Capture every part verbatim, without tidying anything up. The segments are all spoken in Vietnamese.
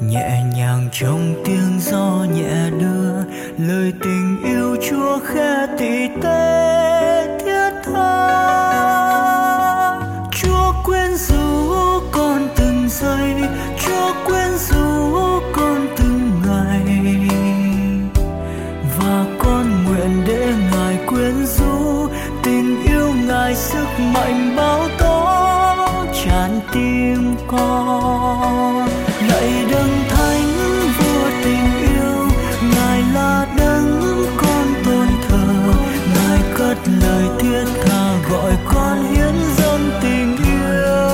nhẹ nhàng trong tiếng gió nhẹ đưa lời tình yêu Chúa khẽ tỉ tê thiết tha. Chúa quyến rũ con từng giây, Chúa quyến rũ con từng ngày, và con nguyện để Ngài quyến rũ tình yêu Ngài sức mạnh bao tố tràn tim con. Lạy đấng thánh vua tình yêu, Ngài là đấng con tôn thờ, Ngài cất lời thiết tha gọi con hiến dâng tình yêu.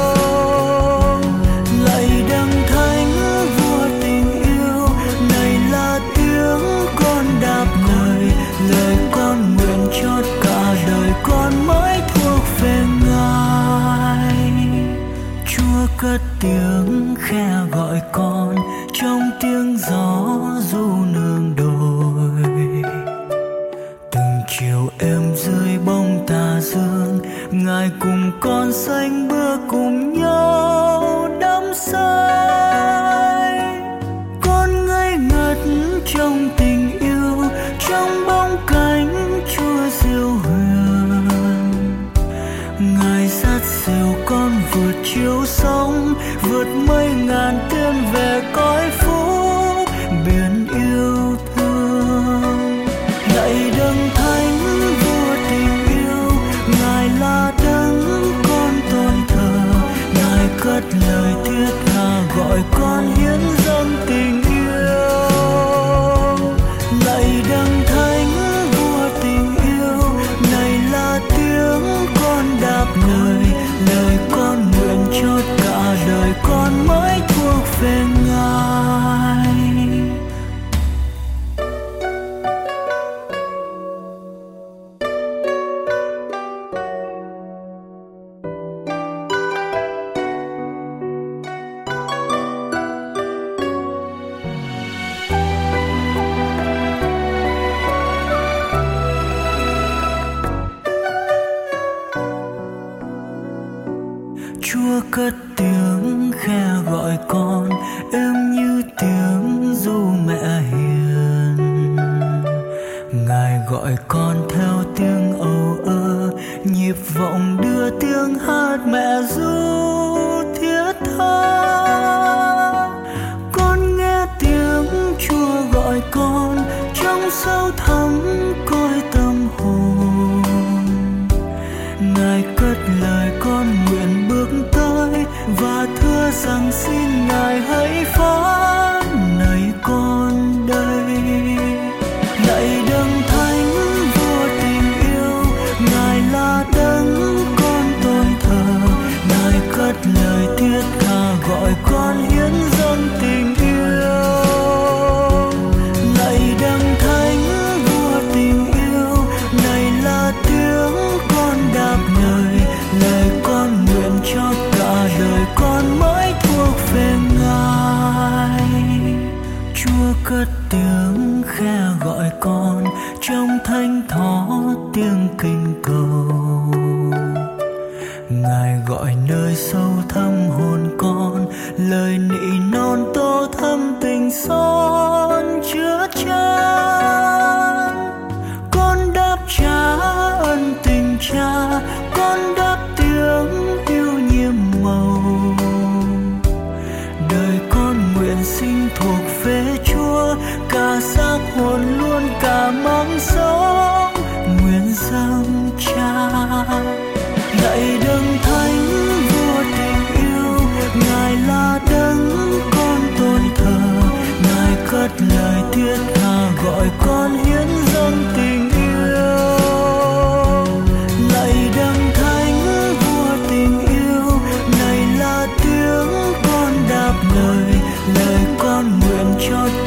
Lạy đấng thánh vua tình yêu, này là tiếng con đáp lời, lời con nguyện chót cả đời con mãi thuộc về Ngài. Chúa cất tiếng khẽ gọi con trong tiếng gió du nương đồi. Từng chiều êm dưới bóng tà dương, Ngài cùng con xanh bước cùng nhau đắm say. Con ngây ngất trong tình yêu, trong bóng cánh Chúa diệu huyền. Ngài dắt dìu con vượt chiều sóng, vượt mây ngàn tiên về cõi phúc biển yêu thương. Lạy đấng thánh vua tình yêu, Ngài là đấng con tôn thờ, Ngài cất lời thiết tha gọi con hiến dâng tình yêu. Lạy đấng thánh vua tình yêu, này là tiếng con đáp lời, lời con nguyện chót cả đời con mãi thuộc về Ngài. Chúa cất tiếng khe gọi con êm như tiếng ru mẹ hiền. Ngài gọi con theo tiếng âu ơ, nhịp vọng đưa tiếng hát mẹ ru thiết tha. Con nghe tiếng Chúa gọi con trong sâu thẳm cõi tâm hồn. Ngài cất lời con nguyện bước tới và thưa rằng xin Ngài hãy phán này con đây. Lạy đấng thánh vua tình yêu, Ngài là đấng con tôn thờ, Ngài cất lời thiết tha gọi con hiến dâng tình yêu. Lạy đấng thánh vua tình yêu, này là tiếng con đáp lời, lời con nguyện chót cả đời con mãi thuộc về Ngài. Chúa cất tiếng khe gọi con trong thánh thó tiếng kinh cầu. Ngài gọi nơi sâu thẳm hồn con, lời nỉ non tô thắm tình son chứa chan. Con đáp trả ân tình cha, con đáp tiếng yêu nhiệm màu. Đời con nguyện sinh thuộc về Chúa, cả xác hồn luôn cả mong sống nguyện dâng cha. Lạy đấng thánh vua tình yêu, Ngài là đấng con tôn thờ, Ngài cất lời thiết tha gọi con hiến dâng tình yêu. Lạy đấng thánh vua tình yêu, này là tiếng con đáp lời, lời con nguyện chót